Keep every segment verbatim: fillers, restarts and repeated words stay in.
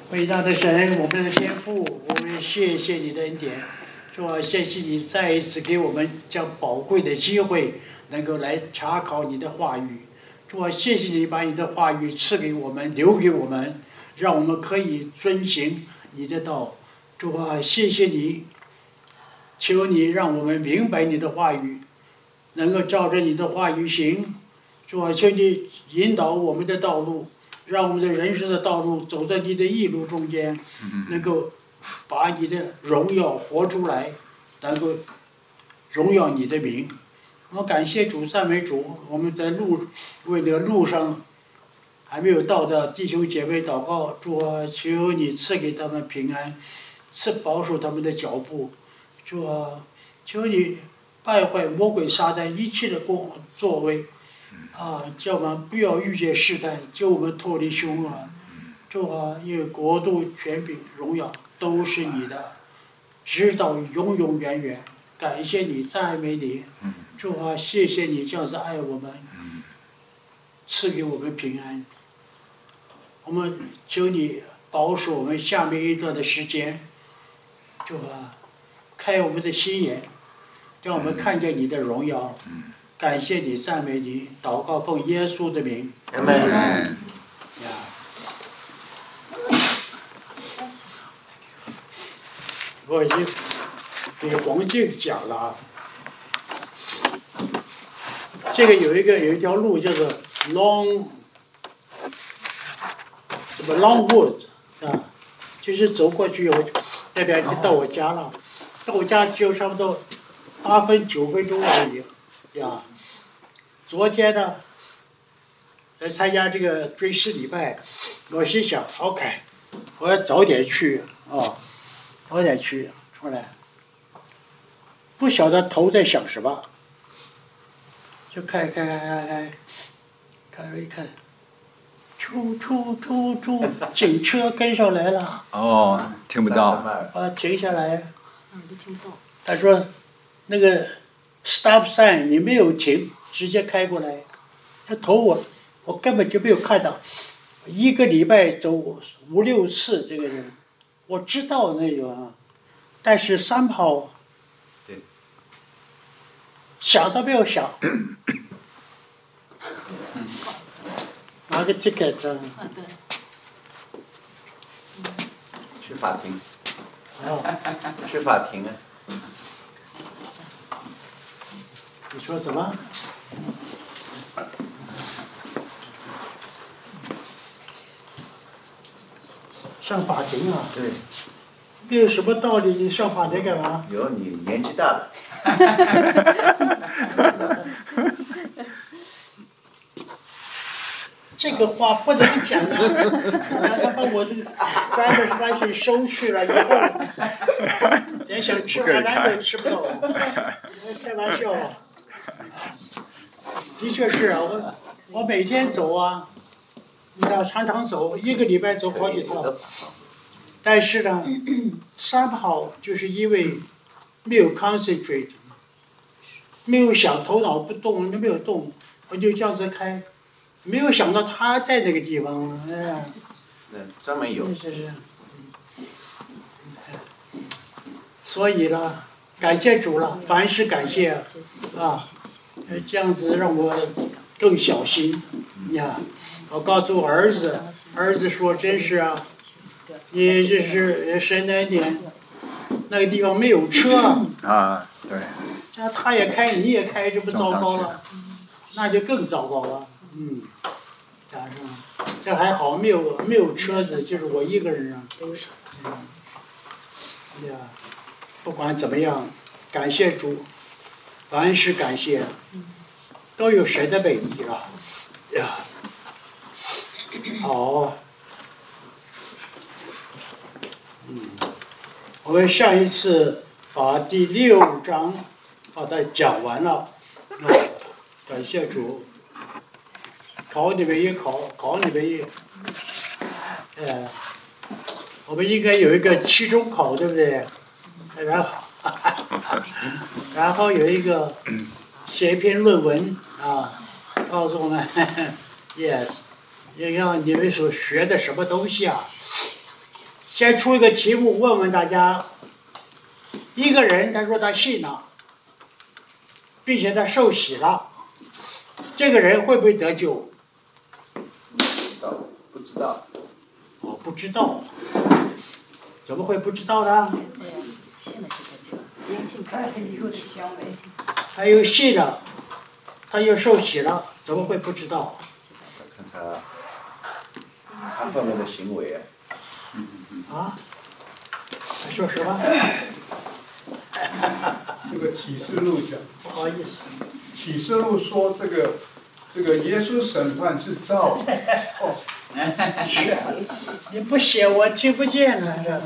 伟大的神，我们的天父，我们谢谢你的恩典，主啊，谢谢你再一次给我们这样宝贵的机会，能够来查考你的话语。主啊，谢谢你把你的话语赐给我们，留给我们，让我们可以遵行你的道。主啊，谢谢你，求你让我们明白你的话语，能够照着你的话语行。主啊，求你引导我们的道路。让我们的人生的道路走在你的义路中间，能够把你的荣耀活出来，能够荣耀你的名。我们感谢主，赞美主。我们在路为那个路上还没有到的弟兄姐妹祷告，主啊，求你赐给他们平安，赐保守他们的脚步。主啊，求你败坏魔鬼撒旦一切的工作为。啊，叫我们不要遇见试探，救我们脱离凶恶。主啊，因为国度、权柄、荣耀都是你的，直到永永远远。感谢你，赞美你。主啊，谢谢你这样子爱我们，赐给我们平安。我们求你保守我们下面一段的时间。主啊，开我们的心眼，让我们看见你的荣耀。感谢你，赞美你，祷告奉耶稣的名。 阿门。 呀，我已经给黄静讲了啊。这个有一个有一条路叫做 Long 什么 Longwood 啊，就是走过去以后，那边就到我家了，到我家只有差不多八分九分钟而已。呀，昨天呢，来参加这个追思礼拜，我心想 ，OK， 我要早点去哦，早点去出来。不晓得头在想什么，就看看看看看，看了一看，出出出出，警车跟上来了。 哦，听不到。 啊，停下来。嗯，都听不到。他说，那个。stop sign 你没有停，直接开过来，他投我，我根本就没有看到，一个礼拜走五六次这个人，我知道那个啊，但是三跑， 对， 想都没有想，拿个 ticket 啊， 去法庭， 啊， 去法庭啊。 你说什么？上法庭啊？ 对。 没有什么道理，你上法庭干嘛？ 有你年纪大了。 这个话不能讲啊！让他把我这个专门关系收去了以后，连想吃晚餐都吃不到，开玩笑啊！的确是啊，我我每天走啊，你知道常常走，一个礼拜走好几趟。但是呢，三跑就是因为没有 concentrate， 没有想，头脑不动，没有动，我就这样子开，没有想到他在那个地方，哎呀。 对，专门有。 是是。所以呢，感谢主了，凡事感谢啊，这样子让我更小心呀。我告诉我儿子，儿子说真是啊，你这是神的恩典，那个地方没有车啊，对。 这他也开，你也开，这不糟糕了？那就更糟糕了，嗯，加上这还好，没有没有车子，就是我一个人啊。嗯，哎呀。不管怎么样，感谢主，凡事感谢，都有神的美意了。呀，好，嗯，我们上一次把第六章把它讲完了，啊，感谢主，考你们也考，考你们也，呃，我们应该有一个期中考，对不对？然后，然后有一个写一篇论文啊，告诉我们 ，yes，要让你们所学的什么东西啊， 先出一个题目问问大家：一个人他说他信了，并且他受洗了，这个人会不会得救？ 不知道，不知道。 哦，不知道。怎么会不知道呢？ 信了就得救，因信他以后的行为。 他又信了，他又受洗了，怎么会不知道？ 看他他后面的行为啊。 啊？他说什么？ 这个启示录讲， 不好意思。 启示录说这个这个耶稣审判是照的。哦。 你不写我听不见了，这。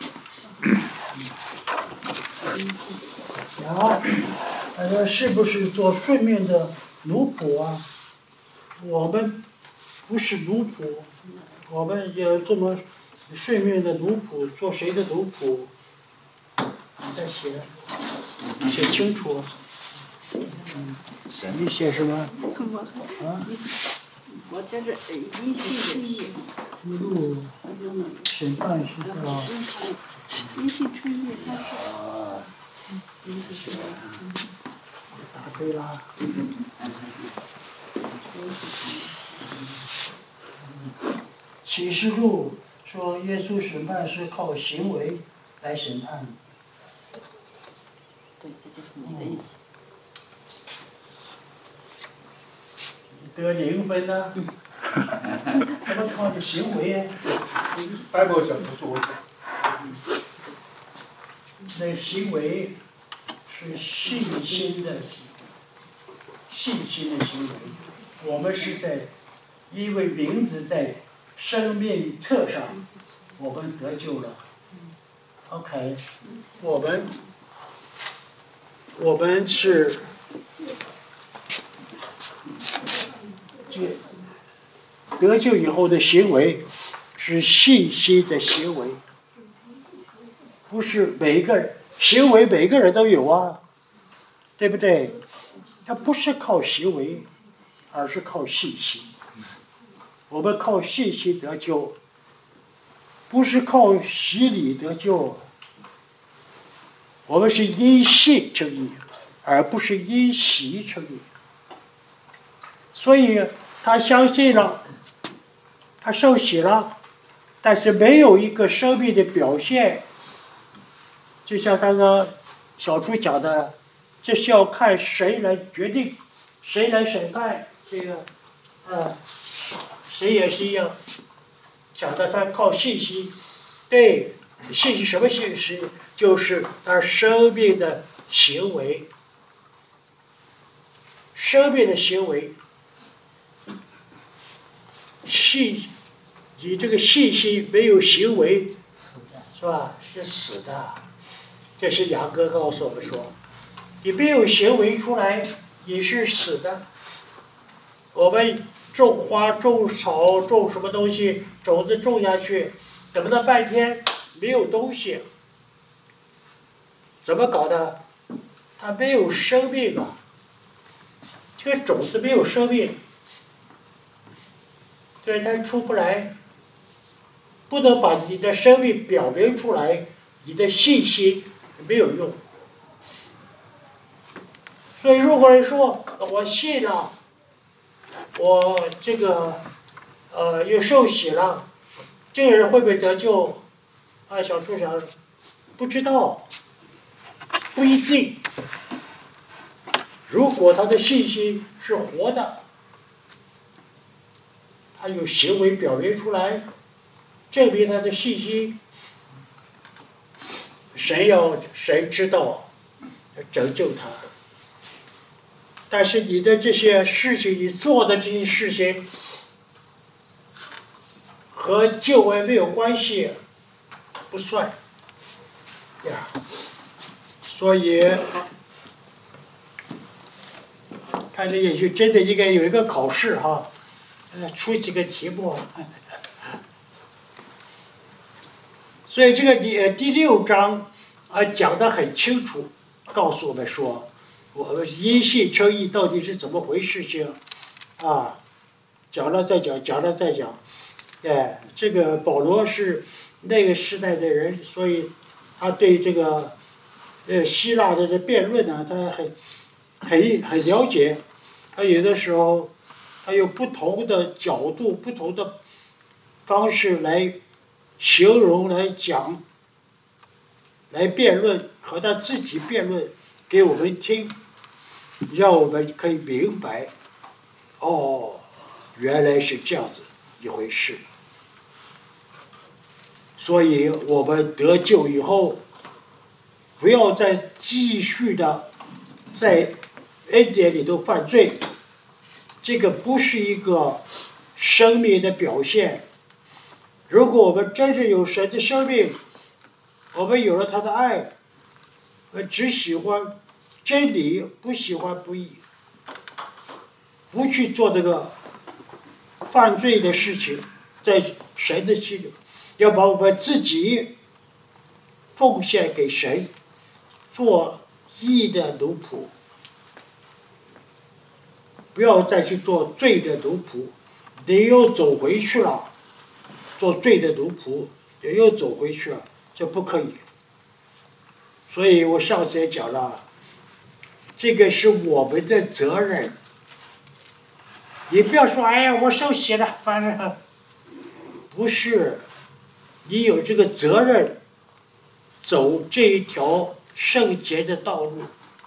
然后他说是不是做顺命的奴仆啊？我们不是奴仆，我们也这么顺命的奴仆，做谁的奴仆？你再写，写清楚。嗯，你写什么？啊？ 我这是因信称义。 记录审判是吧？ 因信称义，他是。 答对了。启示录说耶稣审判是靠行为来审判。 对，这就是你的意思。 得零分呢？怎么靠着行为呀 ？Bible 讲不是我讲。 那行为是信心的行为，信心的行为。我们是在因为名字在生命册上，我们得救了。OK， 我们我们是这得救以后的行为是信心的行为。不是每一个人行为，每个人都有啊，对不对？它不是靠行为，而是靠信心。我们靠信心得救，不是靠洗礼得救。我们是因信称义，而不是因洗称义。所以他相信了，他受洗了，但是没有一个生命的表现。就像刚刚小初讲的，这是要看谁来决定，谁来审判这个，呃，谁也是一样，讲的他靠信息，对，信息什么信息？就是他生命的行为，生命的行为，信，你这个信息没有行为，是吧？是死的。这是杨哥告诉我们说，你没有行为出来，你是死的。我们种花、种草、种什么东西，种子种下去，等了半天没有东西，怎么搞的？它没有生命啊！这个种子没有生命，所以它出不来。不能把你的生命表明出来，你的信心没有用。所以如果人说我信了，我这个呃又受洗了，这个人会不会得救？啊，小初想，不知道，不一定。如果他的信心是活的，他有行为表明出来，证明他的信心，神要神知道，拯救他。但是你的这些事情，你做的这些事情，和救恩没有关系，不算呀。所以，看着也许真的应该有一个考试哈，呃，出几个题目。所以这个第第六章啊讲得很清楚，告诉我们说，我们因信称义到底是怎么回事情，啊，讲了再讲，讲了再讲， 哎，这个保罗是那个时代的人，所以他对这个呃希腊的这辩论呢，他很很很了解。他有的时候他有不同的角度、不同的方式来形容、来讲、来辩论，和他自己辩论给我们听，让我们可以明白，哦，原来是这样子一回事。所以我们得救以后，不要再继续的在恩典里头犯罪，这个不是一个生命的表现。如果我们真正有神的生命，我们有了他的爱，我们只喜欢真理，不喜欢不义，不去做这个犯罪的事情，在神的心里，要把我们自己奉献给神，做义的奴仆，不要再去做罪的奴仆。你又走回去了，做罪的奴仆，你又走回去了，这不可以。所以我上次也讲了，这个是我们的责任。你不要说，哎呀，我受洗了，反正不是，你有这个责任，走这一条圣洁的道路。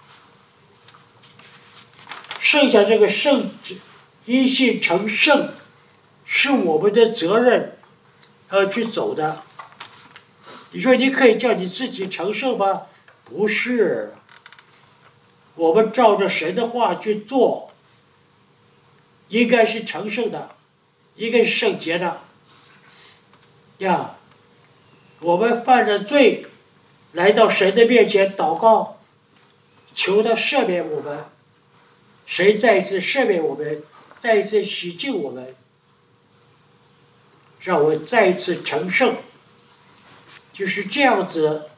剩下这个圣，因信成圣，是我们的责任，要去走的。你说你可以叫你自己成圣吗？不是，我们照着神的话去做，应该是成圣的，应该是圣洁的。呀，我们犯了罪，来到神的面前祷告，求他赦免我们，神再一次赦免我们，再一次洗净我们，让我们再一次成圣。就是这样子，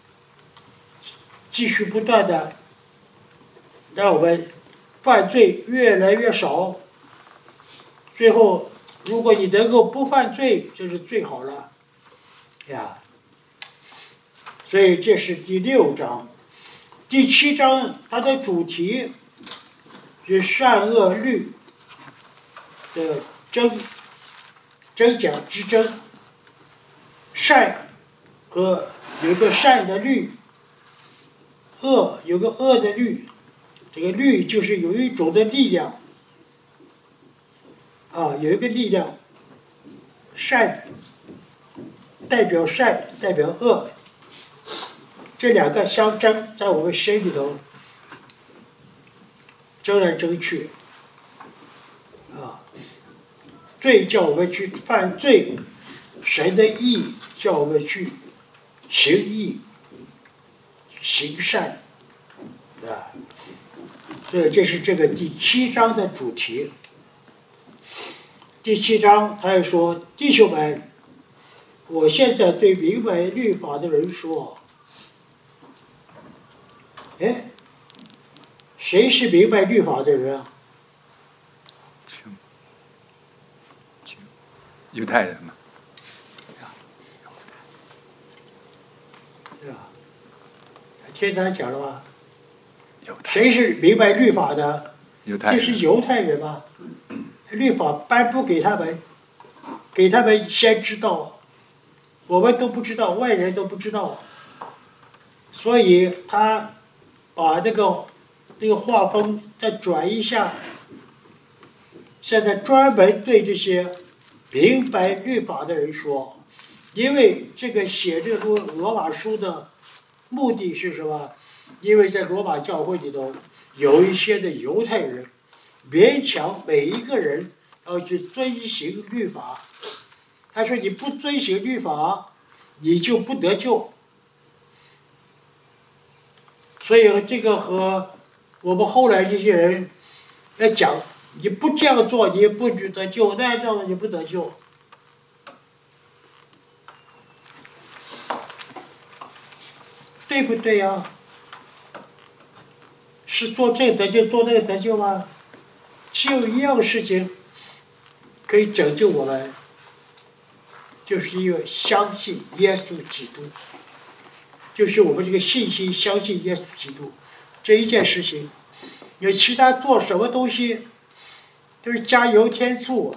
继续不断的让我们犯罪越来越少，最后如果你能够不犯罪，这是最好了呀。所以这是第六章。第七章它的主题是善恶律的争真假之争。善和有个善的律，恶有个恶的律。这个律就是有一种的力量啊，有一个力量，善代表善，代表恶，这两个相争，在我们心里头争来争去啊。罪叫我们去犯罪，神的义叫我们去行义行善啊。所以这是这个第七章的主题。第七章他还说，弟兄们，我现在对明白律法的人说，哎，谁是明白律法的人啊？ 犹太人嘛， 是吧？天堂讲了吧？ 犹太谁是明白律法的？ 犹太人这是犹太人嘛？律法颁布给他们，给他们先知道，我们都不知道，外人都不知道，所以他把这个这个画风再转一下，现在专门对这些明白律法的人说，因为这个写这个罗马书的目的是什么？因为在罗马教会里头有一些的犹太人勉强每一个人要去遵行律法，他说你不遵行律法，你就不得救。所以这个和我们后来这些人要讲，你不这样做你不得救，那样做你不得救。对不对呀、啊？是做这个得救，做那个得救吗？只有一样事情可以拯救我们， 就是一个相信耶稣基督，就是我们这个信心相信耶稣基督这一件事情。你其他做什么东西都是加油添醋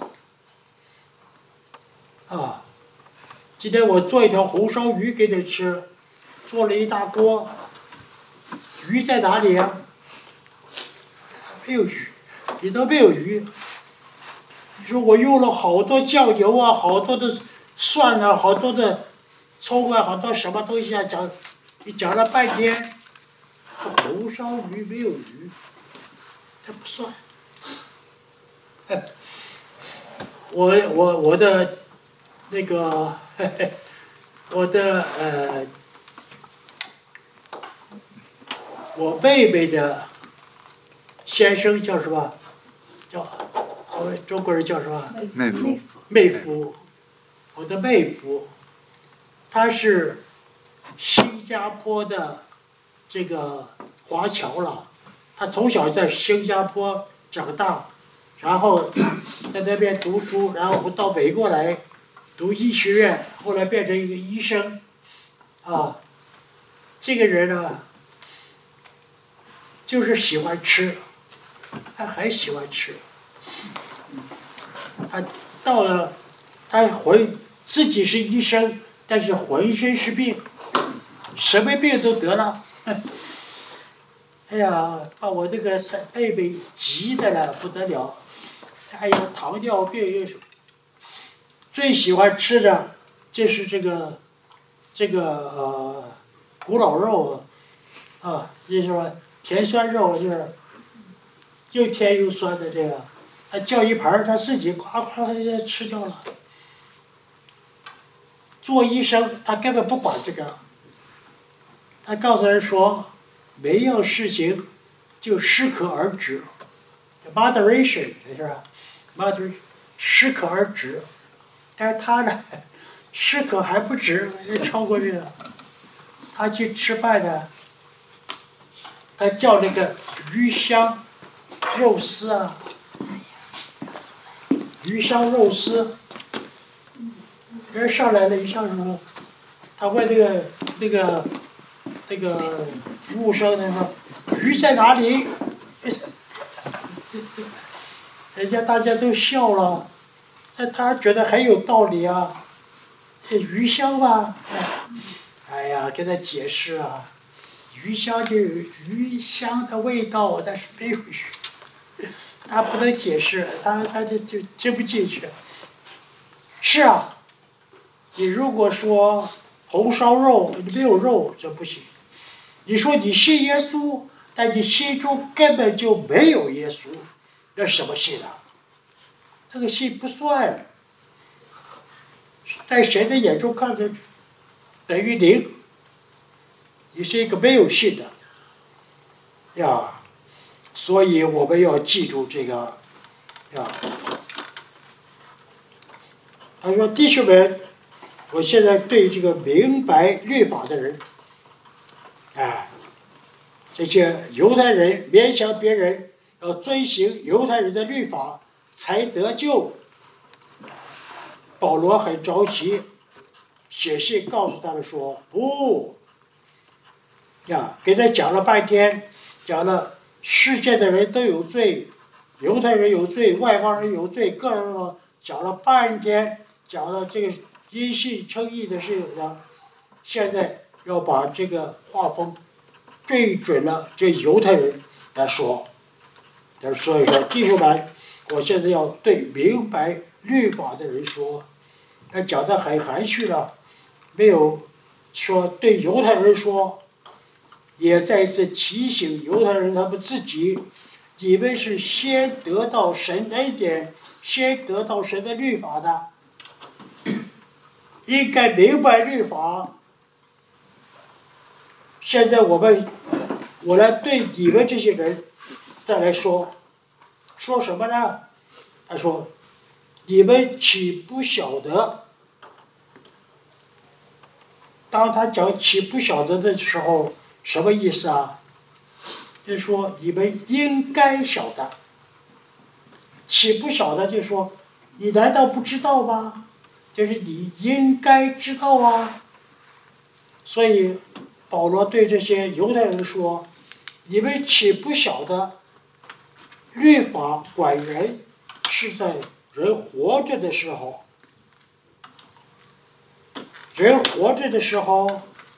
啊！今天我做一条红烧鱼给你吃，做了一大锅，鱼在哪里啊？没有鱼，里头没有鱼。你说我用了好多酱油啊，好多的蒜啊，好多的葱啊，好多什么东西啊，讲，你讲了半天，红烧鱼没有鱼，这不算。哎，我我我的那个，嘿嘿我的呃，我妹妹的先生叫什么？叫我们中国人叫什么？ 妹夫。 妹夫，我的妹夫，他是新加坡的这个华侨了，他从小在新加坡长大，然后在那边读书，然后到美国来读医学院，后来变成一个医生，啊，这个人呢，就是喜欢吃，他很喜欢吃，他到了，他浑自己是医生，但是浑身是病，什么病都得了。哎呀，把我这个妹妹急的了不得了，还有糖尿病，又是最喜欢吃的就是这个这个呃古老肉啊，也是说甜酸肉，就是又甜又酸的这个。他叫一盘，他自己夸夸的吃掉了。做医生，他根本不管这个，他告诉人说，每一样事情就适可而止 ，moderation 是吧 ？moderation 适可而止，但是他呢，适可还不止，超过这个。他去吃饭呢，他叫那个鱼香肉丝啊。鱼香肉丝，人上来了，一上什么？他问那个那个那个服务生他说：“鱼在哪里？”人家大家都笑了，但他觉得很有道理啊。这鱼香吧，哎呀，跟他解释啊，鱼香就有鱼香的味道，但是没有鱼。他不能解释，他他就就听不进去。是啊，你如果说红烧肉没有肉，这不行。你说你信耶稣，但你心中根本就没有耶稣，那什么信啊？这个信不算，在神的眼中看着等于零。你是一个没有信的呀。所以我们要记住这个，啊，他说：“弟兄们，我现在对这个明白律法的人，哎，这些犹太人勉强别人要遵行犹太人的律法才得救。”保罗很着急，写信告诉他们说：“不，呀，给他讲了半天，讲了。”世界的人都有罪，犹太人有罪，外邦人有罪，各人讲了半天，讲了这个因信称义的事情呢。现在要把这个画风对准了这犹太人来说，所以说弟兄们，我现在要对明白律法的人说，他讲得很含蓄了，没有说对犹太人说。也再次提醒犹太人他们自己，你们是先得到神的恩典，先得到神的律法的，应该明白律法。现在我们，我来对你们这些人再来说，说什么呢？他说，你们岂不晓得？当他讲岂不晓得的时候。什么意思啊？就是说你们应该晓得，岂不晓得？就是说，你难道不知道吗？ 就是你应该知道啊。所以保罗对这些犹太人说：“你们岂不晓得，律法管人是在人活着的时候，人活着的时候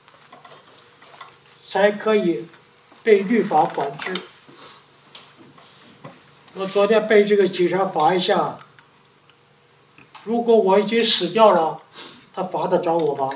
才可以被律法管制。”我昨天被这个警察罚一下，如果我已经死掉了，他罚得着我吗？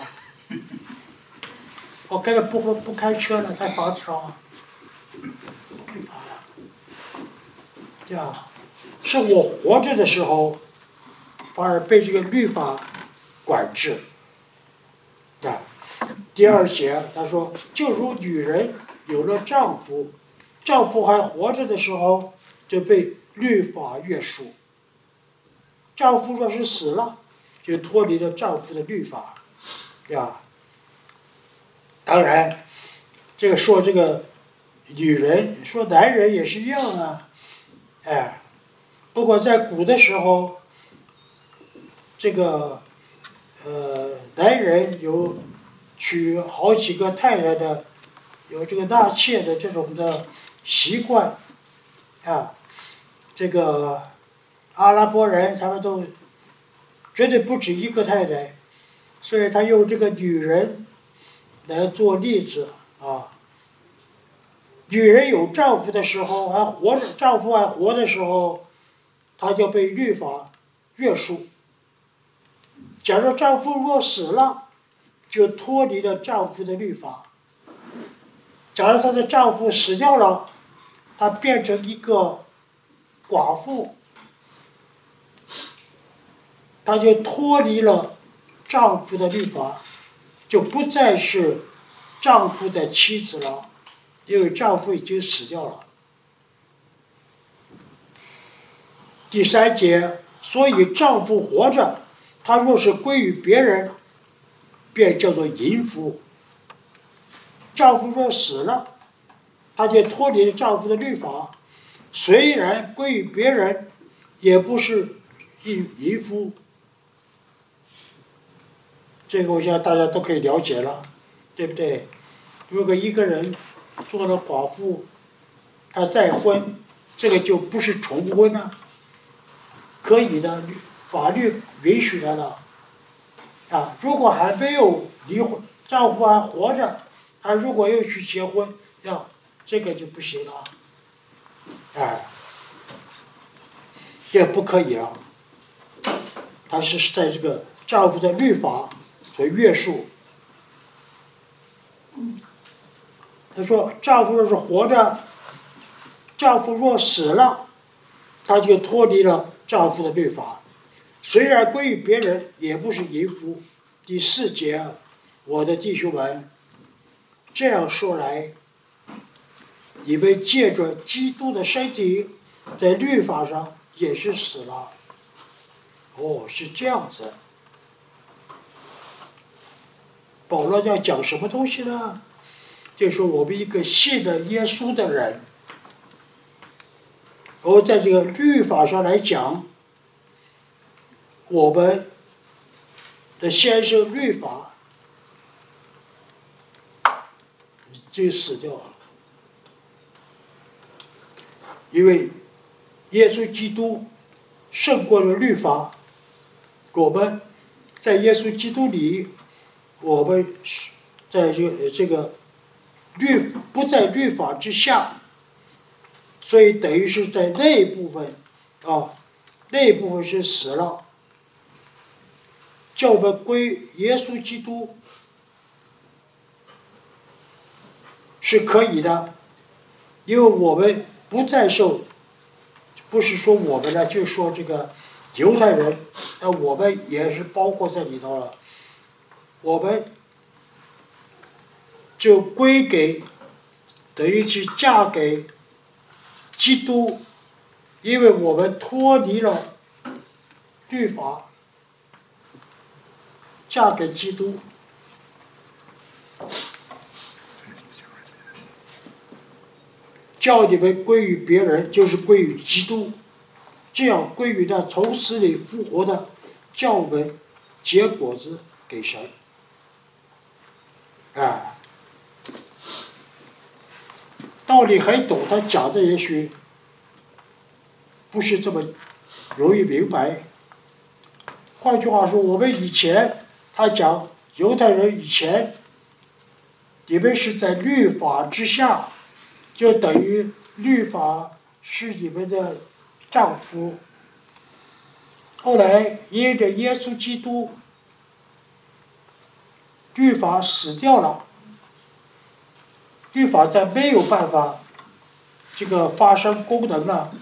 我根本不不不开车了，他罚得着吗？没罚了。对啊，是我活着的时候，反而被这个律法管制。啊，第二节他说，就如女人有了丈夫，丈夫还活着的时候，就被律法约束。丈夫若是死了，就脱离了丈夫的律法，呀。当然，这个说这个女人，说男人也是一样啊，哎，不过在古的时候，这个呃男人有娶好几个太太的，有这个纳妾的这种的习惯，啊，这个阿拉伯人他们都绝对不止一个太太，所以他用这个女人来做例子啊。女人有丈夫的时候，还活着，丈夫还活的时候，她就被律法约束。假如丈夫若死了，就脱离了丈夫的律法。假如她的丈夫死掉了，她变成一个寡妇，她就脱离了丈夫的律法，就不再是丈夫的妻子了，因为丈夫已经死掉了。第三节，所以丈夫活着，他若是归于别人，便叫做淫妇。丈夫若死了，他就脱离了丈夫的律法，虽然归于别人，也不是淫淫妇。这个我想大家都可以了解了，对不对？如果一个人做了寡妇，他再婚，这个就不是重婚了，可以的，法律允许他的。啊，如果还没有离婚，丈夫还活着，他如果又去结婚，呀，这个就不行了，哎，也不可以啊。他是在这个丈夫的律法所约束。他说，丈夫若是活着，丈夫若死了，他就脱离了丈夫的律法，虽然归于别人，也不是淫妇。第四节，我的弟兄们，这样说来，你们借着基督的身体，在律法上也是死了。哦，是这样子。保罗要讲什么东西呢？就是说我们一个信的耶稣的人，而在这个律法上来讲，我们的先生律法就死掉了，因为耶稣基督胜过了律法，我们在耶稣基督里，我们在这个这个律不在律法之下，所以等于是在那一部分啊，那一部分是死了，叫我们归耶稣基督是可以的，因为我们不再受，不是说我们呢，就说这个犹太人，那我们也是包括在里头了，我们就归给，等于去嫁给基督，因为我们脱离了律法，嫁给基督。叫你们归于别人，就是归于基督，这样归于那从死里复活的，叫我们结果子给神。啊，道理很懂，他讲的也许不是这么容易明白。换句话说，我们以前他讲犹太人以前，你们是在律法之下，就等于律法是你们的丈夫。后来因着耶稣基督，律法死掉了，律法在没有办法这个发生功能了，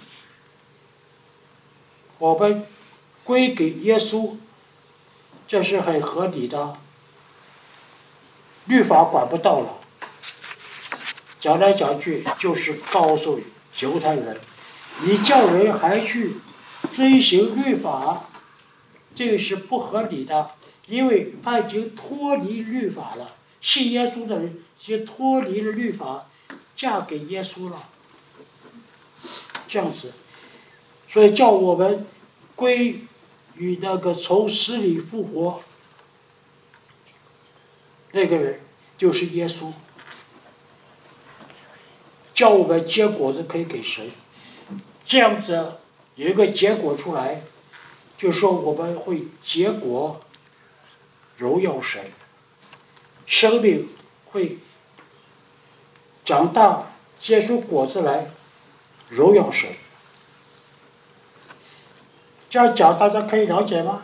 我们归给耶稣，这是很合理的。律法管不到了，讲来讲去就是告诉犹太人，你叫人还去遵行律法，这个是不合理的，因为他已经脱离律法了。信耶稣的人已经脱离了律法，嫁给耶稣了，这样子，所以叫我们归于那个从死里复活那个人，就是耶稣，叫我们结果子可以给神，这样子有一个结果出来，就说我们会结果荣耀神，生命会长大结出果子来荣耀神。这样讲大家可以了解吗？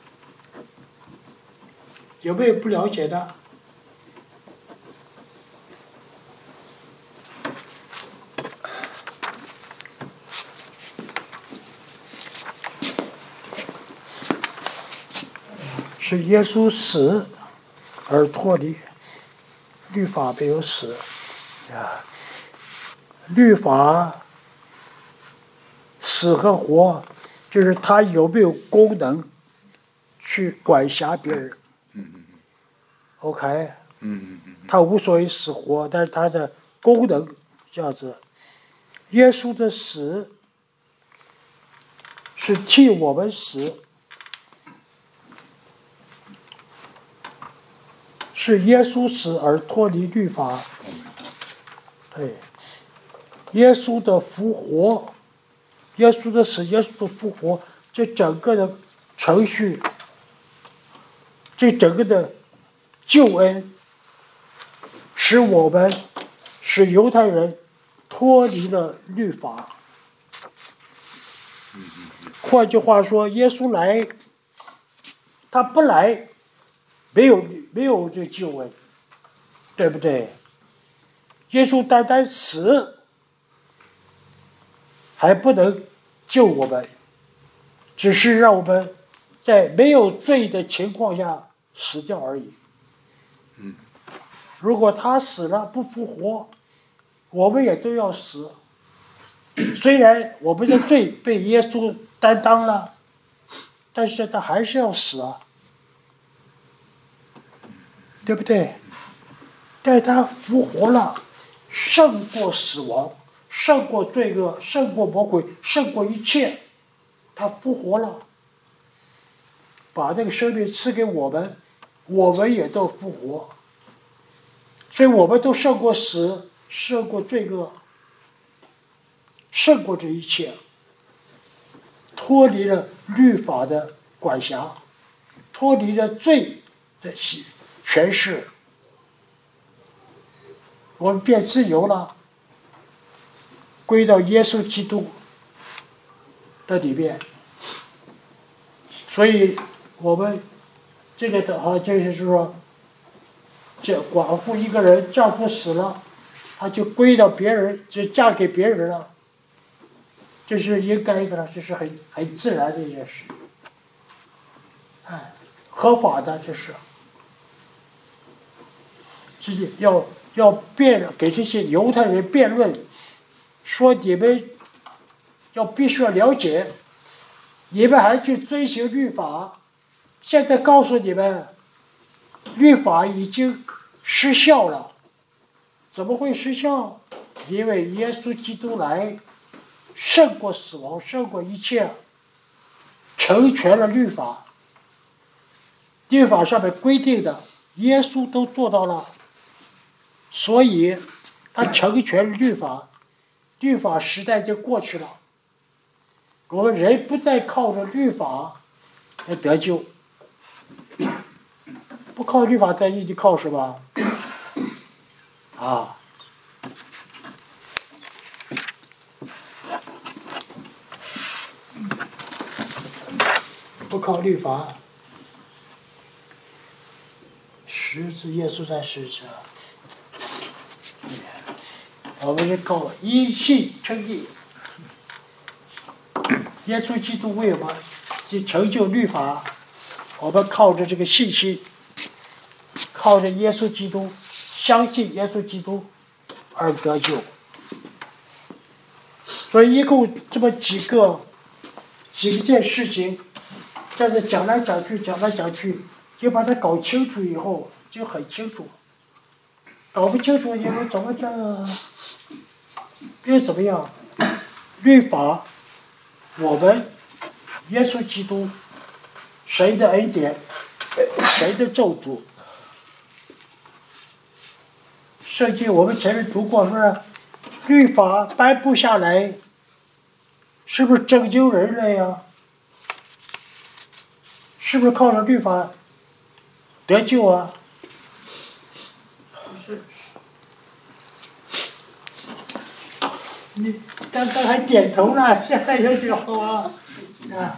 有没有不了解的？是耶稣死而脱离律法，没有死啊。律法死和活，就是他有没有功能去管辖别人。OK， 他无所谓死活，但是他的功能这样子。耶稣的死是替我们死，是耶稣死而脱离律法。对，耶稣的复活，耶稣的死，耶稣的复活，这整个的程序，这整个的救恩，使我们使犹太人脱离了律法。换句话说，耶稣来，他不来，没有没有这救恩，对不对？耶稣单单死还不能救我们，只是让我们在没有罪的情况下死掉而已。如果他死了不复活，我们也都要死。虽然我们的罪被耶稣担当了，但是他还是要死啊，对不对？但他复活了，胜过死亡，胜过罪恶，胜过魔鬼，胜过一切。他复活了，把这个生命赐给我们，我们也都复活。所以我们都胜过死，胜过罪恶，胜过这一切，脱离了律法的管辖，脱离了罪的权势，我们变自由了，归到耶稣基督的里面。所以我们这个的啊，就是说，这寡妇一个人，丈夫死了，她就归到别人，就嫁给别人了，这是应该的，这是很很自然的一件事，哎，合法的，这是。自己要要辩给这些犹太人辩论，说你们要必须要了解，你们还去遵循律法，现在告诉你们，律法已经失效了。怎么会失效？因为耶稣基督来，胜过死亡，胜过一切，成全了律法。 律法上面规定的，耶稣都做到了，所以他成全律法，律法时代就过去了。我们人不再靠着律法来得救，不靠律法得救，你靠什么？啊！不靠律法，十字耶稣在十字架，我们是靠因信称义。耶稣基督为我们去成就律法，我们靠着这个信心，靠着耶稣基督，相信耶稣基督而得救。所以一共这么几个几件事情，但是讲来讲去讲来讲去，就把它搞清楚以后就很清楚。搞不清楚以后怎么着？又怎么样？律法。我们耶稣基督神的恩典，神的咒诅。圣经我们前面读过，说律法颁布下来，是不是拯救人类呀？是不是靠着律法得救啊？ 不是。 你刚刚还点头呢，现在又觉好啊！啊，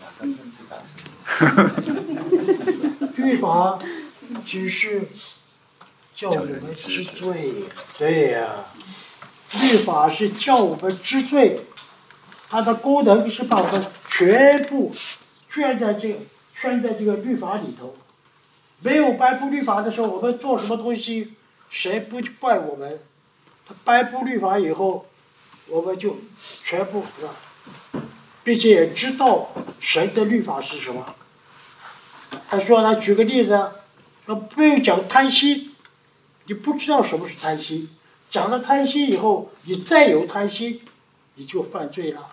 律法只是叫我们知罪，对呀、啊，律法是叫我们知罪，它的功能是把我们全部圈在这个圈在这个律法里头。没有颁布律法的时候，我们做什么东西，谁不怪我们？他颁布律法以后。我们就全部是吧，并且也知道神的律法是什么。他说呢，举个例子，说不用讲贪心，你不知道什么是贪心，讲了贪心以后，你再有贪心，你就犯罪了。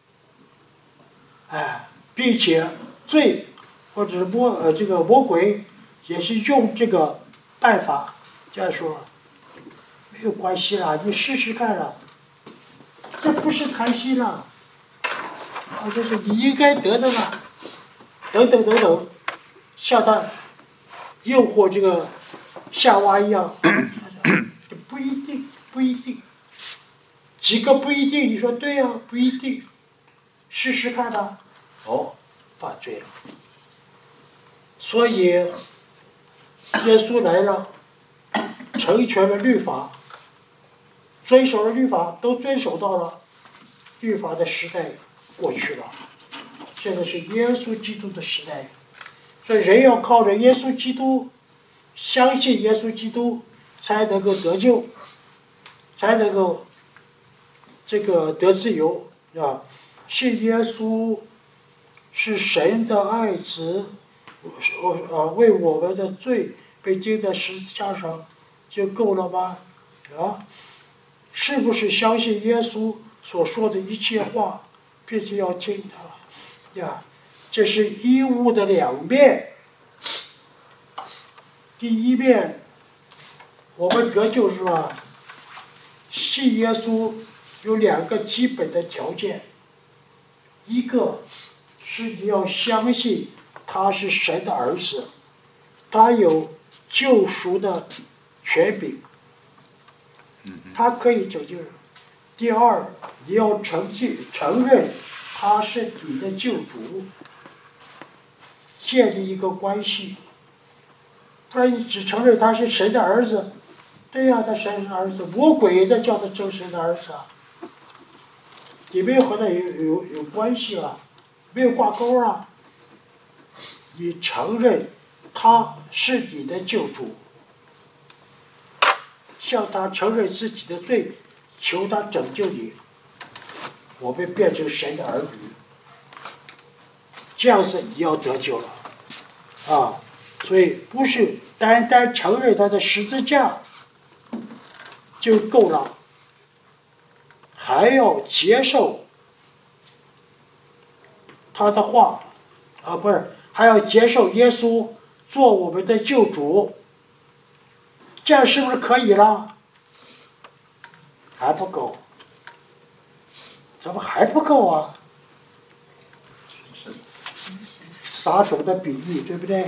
哎，并且罪或者是魔呃这个魔鬼也是用这个办法这样说，没有关系啦，你试试看啦。这不是贪心了，啊，这是你应该得的嘛，等等等等，像他诱惑这个夏娃一样，不一定，不一定，几个不一定，你说对呀、啊，不一定，试试看吧，哦，犯罪了。所以，耶稣来了，成全了律法。遵守了律法，都遵守到了，律法的时代过去了，现在是耶稣基督的时代，所以人要靠着耶稣基督，相信耶稣基督，才能够得救，才能够这个得自由啊！信耶稣是神的爱子，啊，为我们的罪被钉在十字架上，就够了吗？啊？是不是相信耶稣所说的一切话，并且要听他？呀，这是一物的两面。第一面，我们得救是吧？信耶稣有两个基本的条件，一个是你要相信他是神的儿子，他有救赎的权柄。他可以拯救人。第二，你要承继承认他是你的救主，建立一个关系。不然你只承认他是神的儿子，对呀、啊，他神的儿子，魔鬼也在叫他真神的儿子啊。你没有和他有有有关系啊，没有挂钩啊。你承认他是你的救主。向他承认自己的罪，求他拯救你，我们变成神的儿女，这样子你要得救了，啊，所以不是单单承认他的十字架就够了，还要接受他的话，啊，不是，还要接受耶稣做我们的救主，这样是不是可以了？还不够，怎么还不够啊？撒种的比喻，对不对？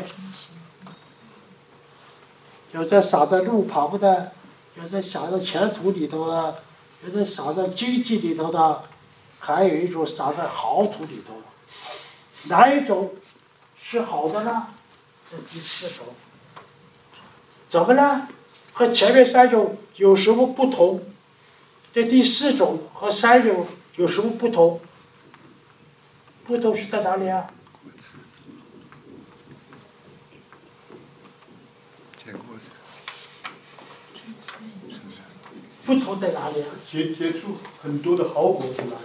有的撒在路旁的，有的撒在前途里头的，有的撒在经济里头的，还有一种撒在好土里头的。哪一种是好的呢？这第四种。怎么呢？和前面三种有什么不同？这第四种和三种有什么不同？不同是在哪里啊？ 结果子。 不同在哪里啊？ 结结出很多的好果子来，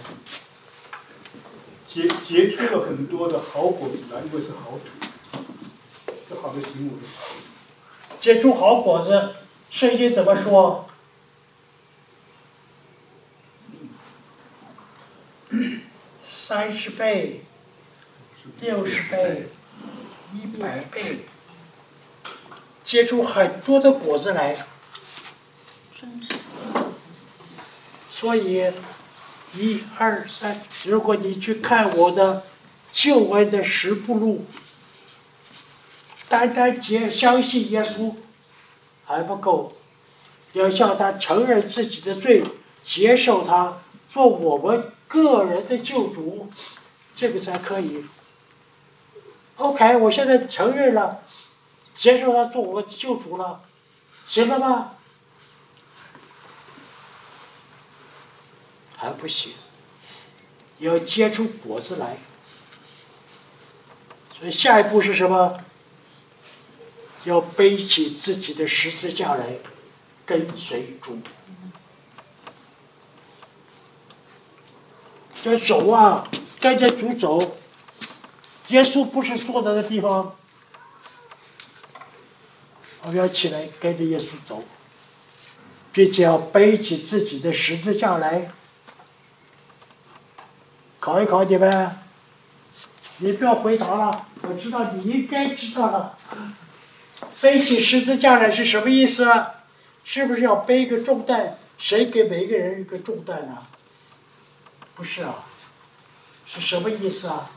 结结出了很多的好果子来，因为是好土，是好的行为。 结出好果子，圣经怎么说？三十倍、六十倍、一百倍，结出很多的果子来。所以，一二三，如果你去看我的救恩的十步路，单单接相信耶稣还不够，要向他承认自己的罪，接受他做我们个人的救主，这个才可以。OK， 我现在承认了，接受他做我的救主了，行了吗？还不行，要结出果子来。所以下一步是什么？要背起自己的十字架来，跟随主。要走啊，跟着主走。耶稣不是坐在那地方，我们要起来跟着耶稣走，并且要背起自己的十字架来。考一考你们，你不要回答了，我知道你应该知道了。背起十字架来是什么意思啊？是不是要背一个重担？谁给每个人一个重担呢？不是啊，是什么意思啊？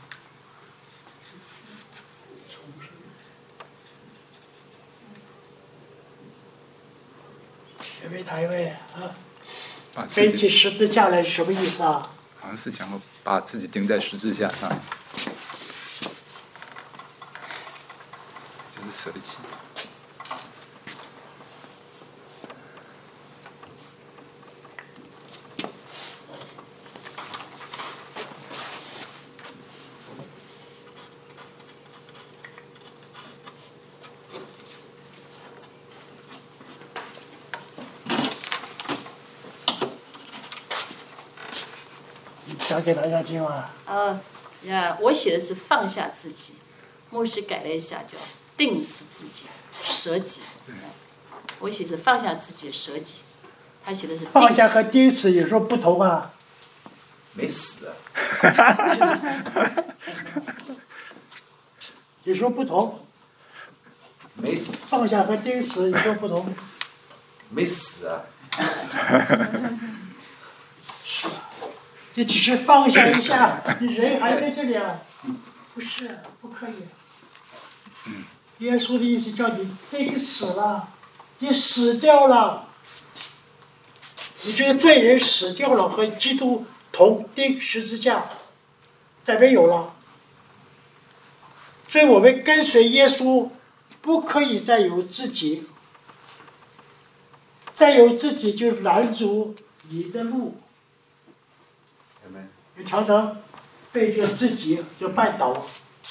有没有答一位啊？背起十字架来是什么意思啊？ 好像是讲过把自己钉在十字架上，就是舍弃。 讲给大家听啊。 呃呀，我写的是放下自己，牧师改了一下叫定死自己，舍己。我写是放下自己，舍己，他写的是放下和钉死有什么不同啊？ 没死啊。 有什么不同？ 没死。 放下和钉死有什么不同？ 没死啊。 是吧？你只是放下一下，你人还在这里啊？不是，不可以。耶稣的意思叫你这个死了，你死掉了，你这个罪人死掉了，和基督同钉十字架，再没有了。所以我们跟随耶稣，不可以再有自己，再有自己就拦阻你的路。你常常被这个自己就绊倒，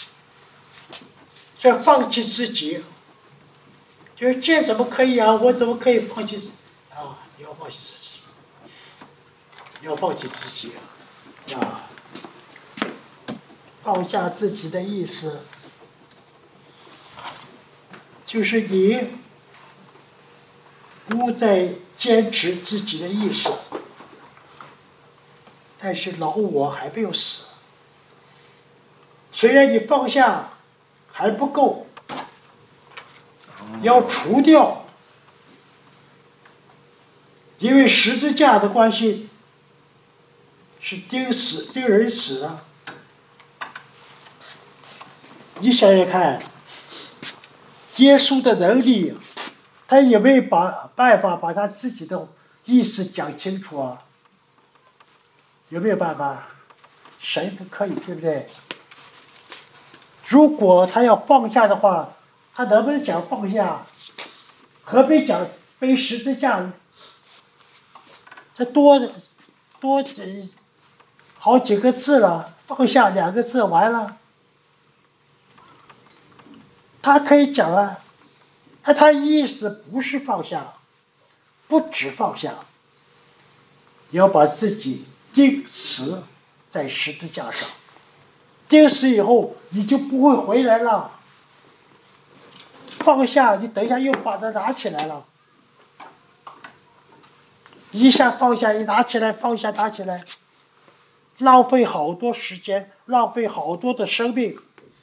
这放弃自己，就是这怎么可以啊？我怎么可以放弃？啊，你要放弃自己，你要放弃自己啊！放下自己的意思，就是你不再坚持自己的意思。但是老我还没有死，虽然你放下还不够， 要除掉，因为十字架的关系是钉死钉人死的。你想想看，耶稣的能力，他有没有把办法把他自己的意思讲清楚啊？有没有办法？神都可以，对不对？如果他要放下的话，他能不能讲放下？何必讲背十字架呢？这多多几好几个字了，放下两个字完了。他可以讲啊，那他意思不是放下，不止放下，要把自己钉死在十字架上。钉死以后，你就不会回来了。放下，你等一下又把它拿起来了。一下放下，一拿起来，放下拿起来，浪费好多时间，浪费好多的生命。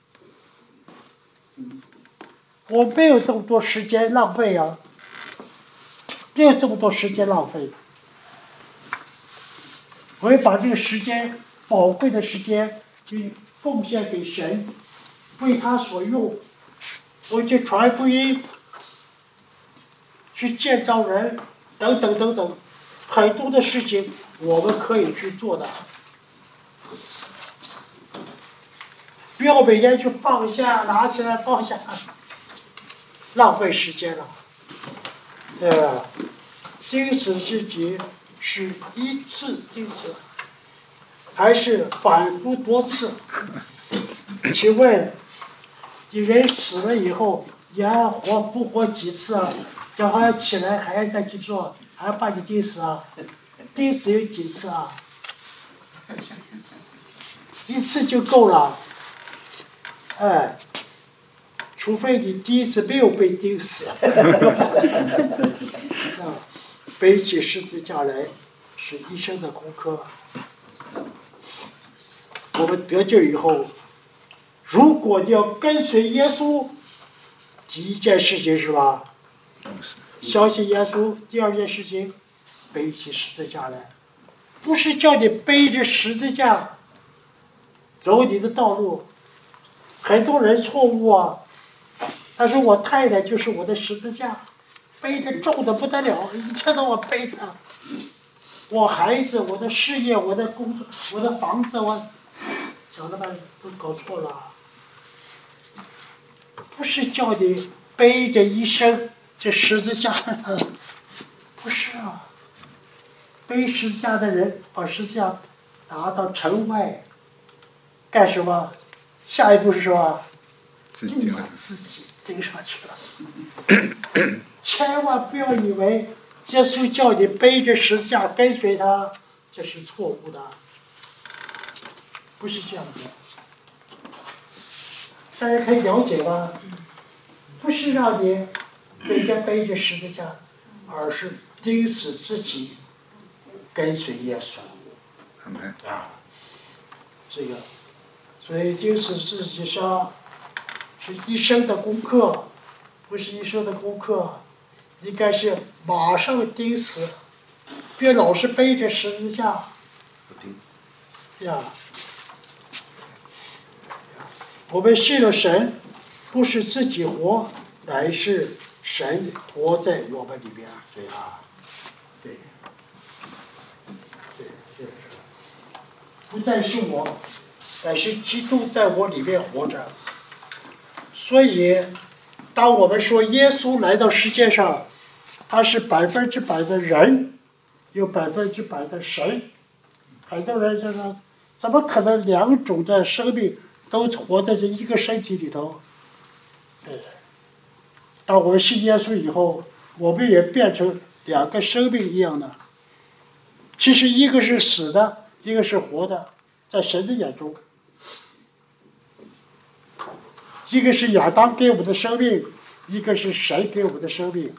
我没有这么多时间浪费啊，没有这么多时间浪费。我要把这个时间，宝贵的时间，去奉献给神，为他所用。我去传福音，去建造人，等等等等，很多的事情我们可以去做的。不要每天去放下，拿起来放下。浪费时间了，对吧？钉死自己是一次钉死，还是反复多次？请问，你人死了以后，你还要活不活几次啊？叫他起来还要再去做，还要把你钉死啊？钉死有几次啊？一次就够了，哎。除非你第一次没有被钉死，啊，背起十字架来是一生的功课。我们得救以后，如果你要跟随耶稣，第一件事情是吧？相信耶稣。第二件事情，背起十字架来，不是叫你背着十字架走你的道路。很多人错误啊。他说我太太就是我的十字架，背着重的不得了，一天到晚背它。我孩子，我的事业，我的工作，我的房子，我小的们都搞错了。不是叫你背着一生这十字架，不是啊。背十字架的人把十字架拿到城外，干什么？下一步是什么？ 自己钉自己钉上去了。千万不要以为耶稣叫你背着十字架跟随他，这是错误的，不是这样子。大家可以了解吧？不是让你每天背着十字架，而是钉死自己，跟随耶稣。啊，这个，所以钉死自己上。是一生的功课，不是一生的功课，应该是马上钉死，别老是背着十字架。呀，我们信了神，不是自己活，乃是神活在我们里面。对啊，对，对对，不再是我，乃是基督在我里面活着。所以，当我们说耶稣来到世界上，他是百分之百的人，有百分之百的神。很多人就说，怎么可能两种的生命都活在这一个身体里头？对。当我们信耶稣以后，我们也变成两个生命一样的。其实一个是死的，一个是活的，在神的眼中。一个是亚当给我们的生命，一个是神给我们的生命。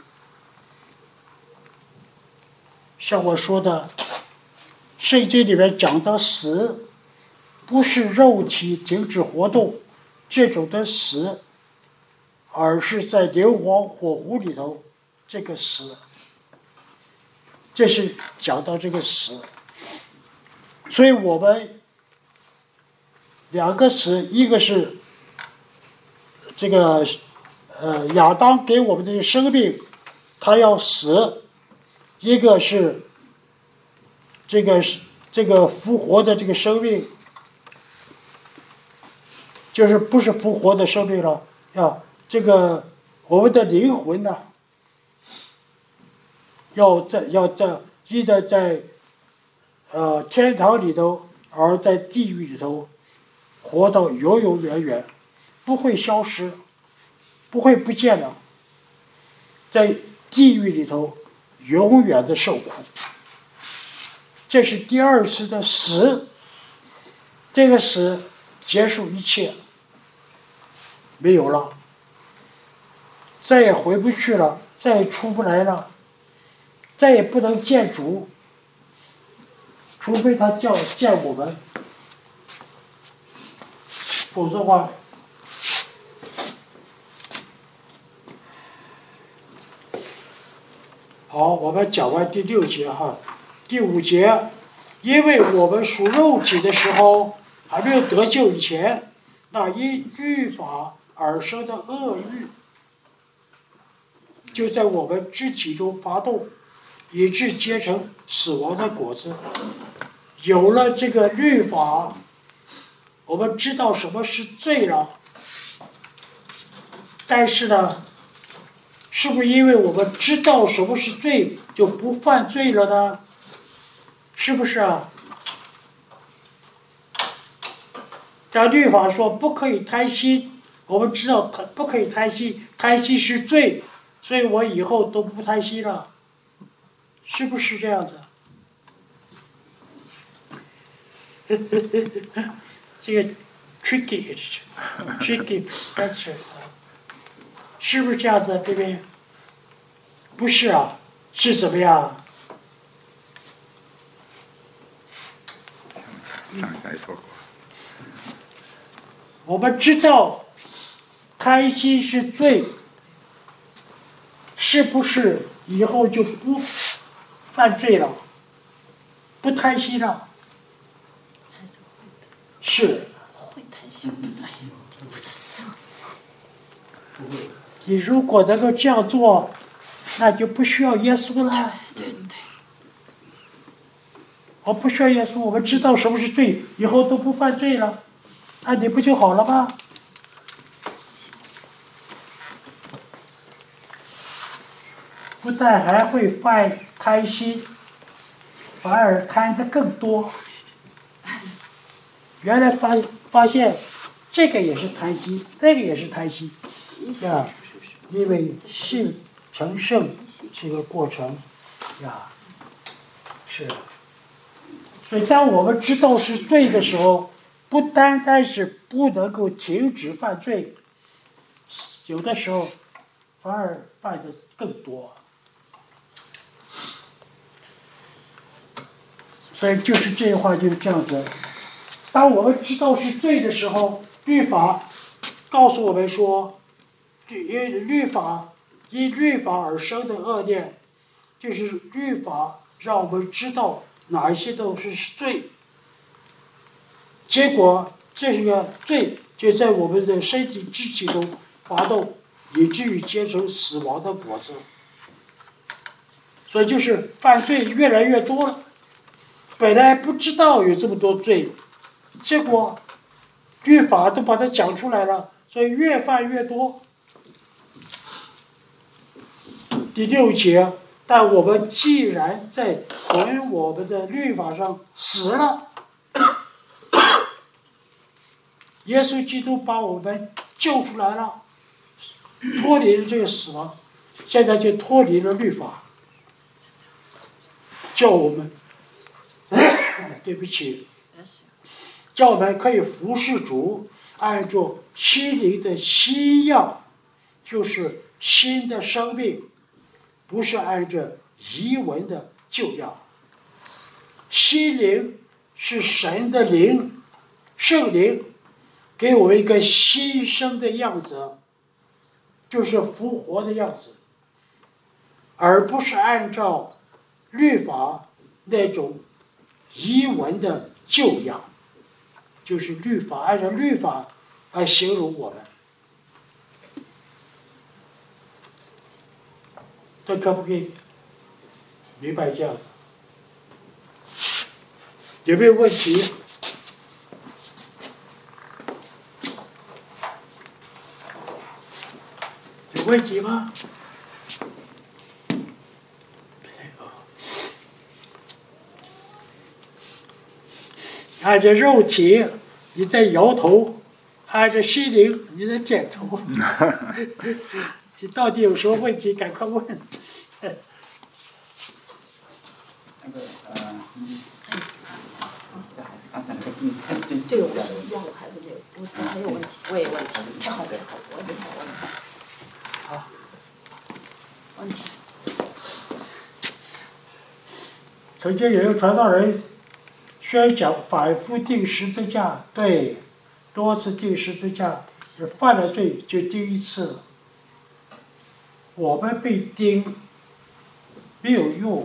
像我说的，圣经里面讲的死，不是肉体停止活动这种的死， 而是在硫磺火湖里头，这个死，这是讲到这个死。所以我们两个死，一个是这个呃亚当给我们这个生命，他要死；一个是这个这个复活的这个生命，就是不是复活的生命了，要这个我们的灵魂呢，要在要在一的在呃天堂里头，而在地狱里头活到永永远远，不会消失，不会不见了，在地狱里头永远的受苦。这是第二次的死，这个死结束一切，没有了，再也回不去了，再也出不来了，再也不能见主，除非他叫见我们，否则的话，好，我们讲完第六节哈。第五节，因为我们属肉体的时候，还没有得救以前，那因律法而生的恶欲，就在我们肢体中发动，以致结成死亡的果子。有了这个律法，我们知道什么是罪了。但是呢，是不是因为我们知道什么是罪，就不犯罪了呢？是不是啊？当律法说不可以贪心，我们知道不可以贪心，贪心是罪，所以我以后都不贪心了，是不是这样子？这个 tricky tricky question， 是不是这样子？对不对？不是啊，是怎么样？ 上一代说过， 我们知道贪心是罪，是不是以后就不犯罪了，不贪心了？是。 会贪心，不是。 你如果能够这样做，那就不需要耶稣了。 对对。 我不需要耶稣，我们知道什么是罪，以后都不犯罪了，那你不就好了吗？不但还会犯贪心，反而贪得更多。原来发发现，这个也是贪心，那个也是贪心，呀，因为性成圣是个过程，呀，是。所以，当我们知道是罪的时候，不单单是不能够停止犯罪，有的时候反而犯的更多。所以，就是这句话就是这样子。当我们知道是罪的时候，律法告诉我们说，因律法因律法而生的恶念，就是律法让我们知道哪一些都是罪，结果这个罪就在我们的身体肢体中发动，以至于结成死亡的果子。所以就是犯罪越来越多了，本来不知道有这么多罪，结果律法都把它讲出来了，所以越犯越多。第六节，但我们既然在本我们的律法上死了，耶稣基督把我们救出来了，脱离了这个死亡，现在就脱离了律法，叫我们，对不起，叫我们可以服侍主，按照心灵的新样，就是新的生命。不是按着遗文的旧样，心灵是神的灵，圣灵给我们一个新生的样子， 就是复活的样子，而不是按照律法那种遗文的旧样，就是律法按照律法来形容我们。这可不可以明白这样子？有没有问题？有问题吗？按着肉体，你在摇头；按着心灵，你在点头。你到底有什么问题？赶快问。 那个呃，刚才那个病很真实。 对，我是这样的孩子，对，我我很有问题，我也有问题，太好太好，我也想问。 好。 问题。 曾经有一个传道人宣讲反复钉十字架，对，多次钉十字架，是犯了罪就钉一次。我们被钉没有用，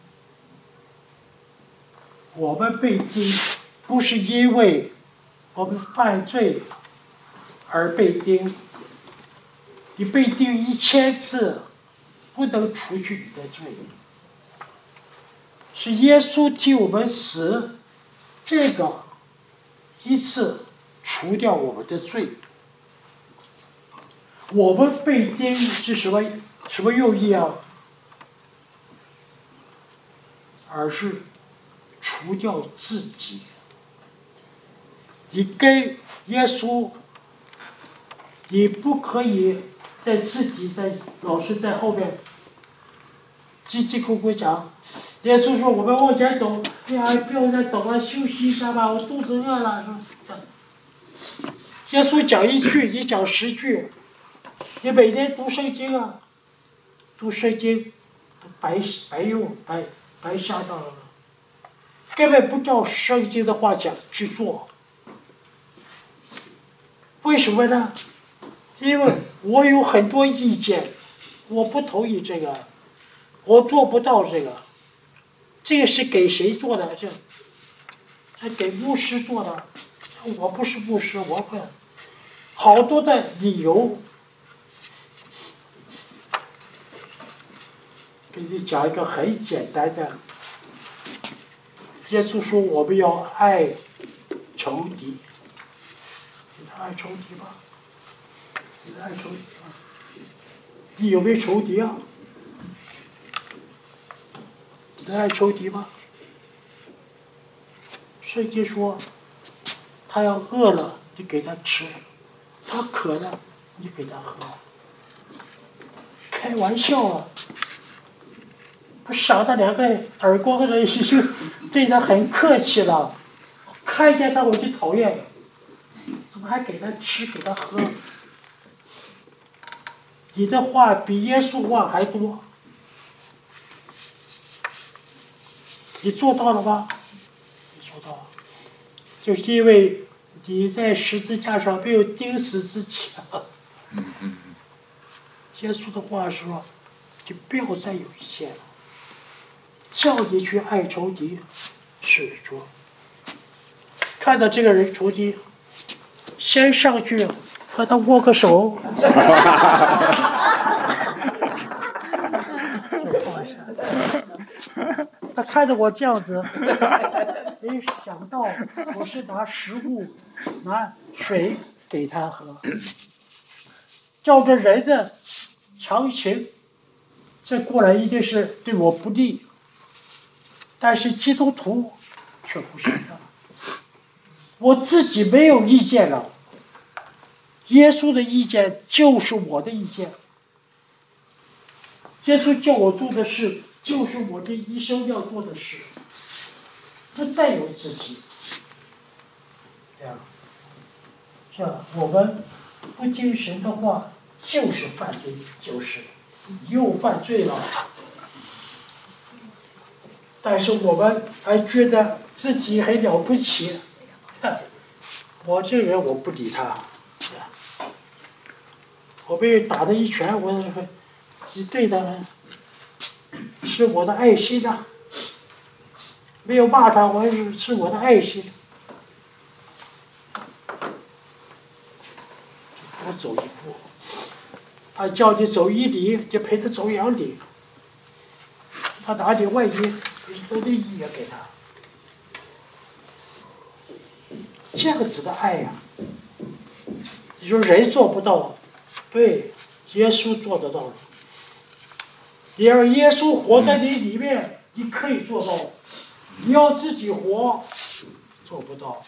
我们被钉不是因为我们犯罪而被钉，你被钉一千次不能除去你的罪，是耶稣替我们死，这个一次除掉我们的罪。我们被钉是什么什么用意啊？而是除掉自己。你跟耶稣，你不可以在自己在老是在后面叽叽咕咕讲。耶稣说：“我们往前走，哎呀，不要再走了，休息一下吧，我肚子饿了。”耶稣讲一句，你讲十句。你每天读圣经啊，读圣经，白白用白白瞎掉了，根本不照圣经的话讲去做。为什么呢？因为我有很多意见，我不同意这个，我做不到这个。这个是给谁做的？这，这给牧师做的。我不是牧师，我不，好多的理由。给你讲一个很简单的，耶稣说我们要爱仇敌，你爱仇敌吗？你爱仇敌吗？你有没有仇敌啊？你爱仇敌吗？圣经说，他要饿了，你给他吃；他渴了，你给他喝。开玩笑啊！赏他两个耳光的就对他很客气了，看见他我就讨厌，怎么还给他吃给他喝？你的话比耶稣话还多，你做到了吗？你做到了，就是因为你在十字架上没有钉死自己。耶稣的话说，就不要再有意见了。叫你去爱仇敌，是说，看到这个人仇敌，先上去和他握个手。他看着我这样子，没想到我是拿食物、拿水给他喝。照着人的常情，这过来一定是对我不利。但是基督徒却不是这样，我自己没有意见了，耶稣的意见就是我的意见，耶稣叫我做的事就是我这一生要做的事，不再有自己。这样，这样我们不听神的话，就是犯罪，就是又犯罪了。但是我们还觉得自己很了不起，我这人我不理他， 我被打了一拳，我说你对的是我的爱心呐、啊，没有骂他，我是是我的爱心。我走一步，他叫你走一里，就陪他走两里。他拿你外衣，你的内衣也给他。这样子的爱呀、啊，你说人做不到，对，耶稣做得到了。你要耶稣活在你里面，你可以做到。你要自己活，做不到，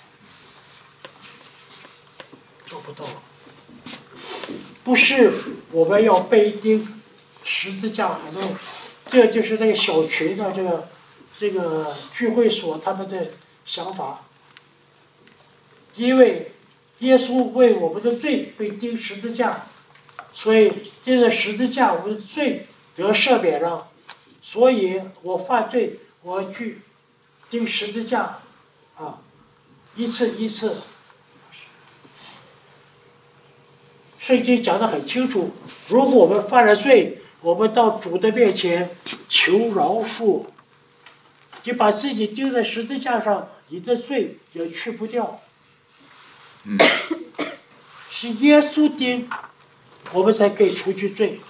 做不到。不是我们要被钉十字架，反正这就是那个小群的这个这个聚会所他们的想法。因为耶稣为我们的罪被钉十字架，所以这个十字架我们的罪得赦免了，所以我犯罪我去钉十字架，啊，一次一次。圣经讲得很清楚，如果我们犯了罪，我们到主的面前求饶恕，你把自己钉在十字架上，你的罪也去不掉。 嗯， 是耶稣钉，我们才可以除去罪。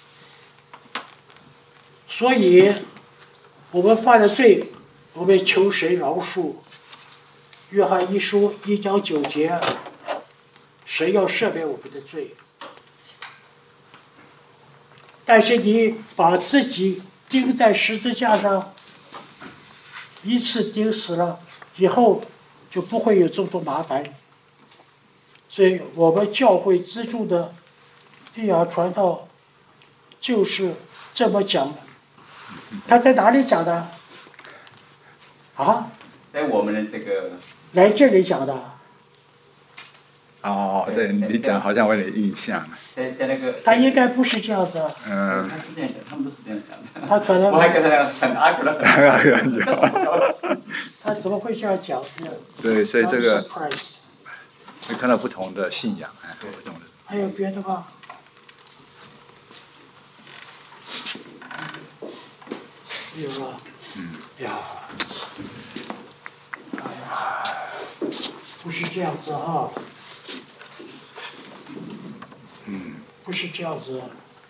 所以，我们犯了罪，我们求神饶恕。约翰一书一章九节，神要赦免我们的罪。但是你把自己钉在十字架上，一次钉死了，以后就不会有这么多麻烦。所以我们教会资助的利亚传道就是这么讲的。他在哪里讲的？啊？ 在我们的这个。 来这里讲的。 哦，对，你讲好像我有点印象。 在在那个。 他应该不是这样子。 嗯。他是这样讲，他们都是这样讲的。 他可能。 我还跟他俩很阿格了。 他怎么会这样讲呢？ 对，所以这个。会看到不同的信仰，哎，不同的。 还有别的吗？有了。 嗯。 呀。哎呀，不是这样子啊。 嗯。 不是这样子。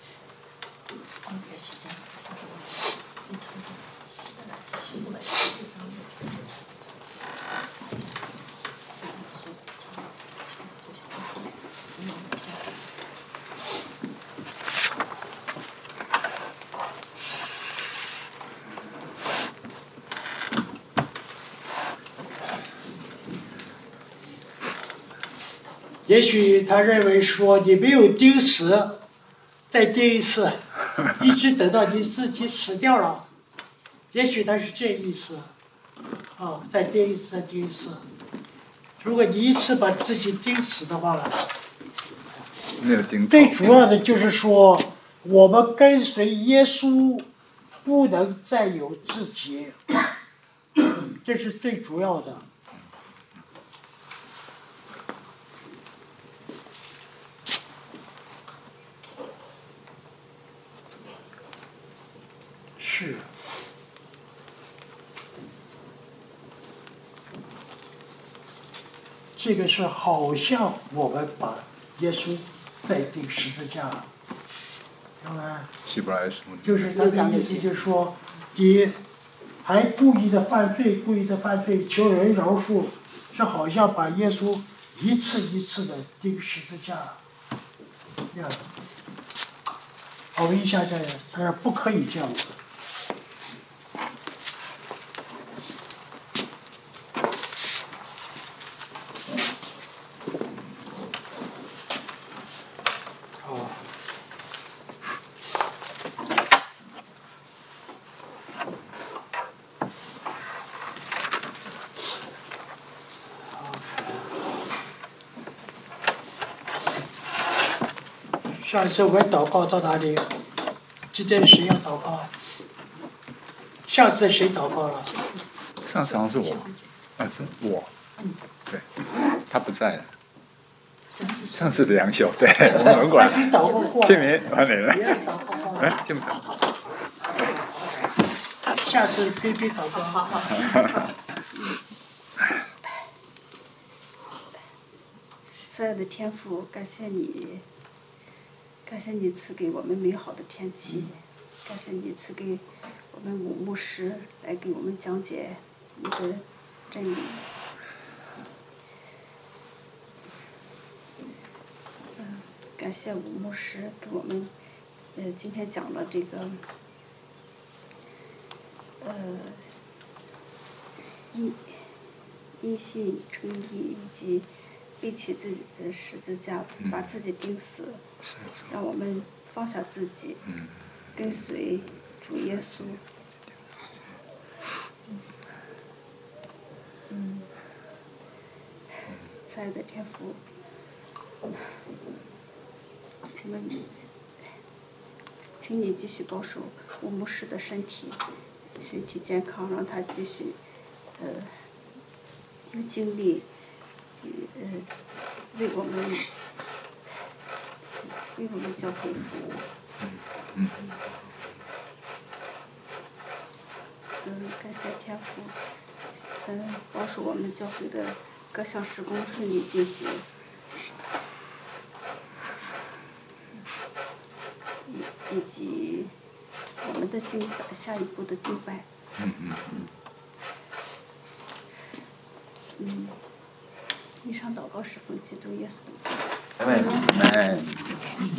也许他认为说你没有钉死，再钉一次，一直等到你自己死掉了。也许他是这意思，啊，再钉一次，再钉一次。如果你一次把自己钉死的话， 没有钉。 最主要的就是说，我们跟随耶稣，不能再有自己，这是最主要的。是，这个是好像我们把耶稣再钉十字架，明白？ 希伯来书。 就是他的意思，就是说，你还故意的犯罪，故意的犯罪，求人饶恕，是好像把耶稣一次一次的钉十字架，这样。我们一下这样，他说不可以这样子。上一次我们祷告到哪里？今天谁要祷告？上次谁祷告了？ 上次好像是我，啊，是我，对，他不在了。 上次是杨秀，对，我们门管。 祷告过。 清明完了了。哎，清明。 下次批批祷告。 好好好。 亲爱的天父，感谢你，感谢你赐给我们美好的天气，感谢你赐给我们武牧师来给我们讲解你的真理。嗯，感谢武牧师给我们，呃，今天讲了这个，呃，因因信称义以及背起自己的十字架，把自己钉死，让我们放下自己，跟随主耶稣。嗯，亲爱的天父，我们请你继续保守吴牧师的身体，身体健康，让他继续，呃，有精力。呃，为我们为我们教会服务。 嗯。 嗯，感谢天父，嗯，保守我们教会的各项施工顺利进行。以以及我们的敬拜，下一步的敬拜。 嗯嗯嗯。 嗯。以上祷告是奉基督耶稣。 阿门。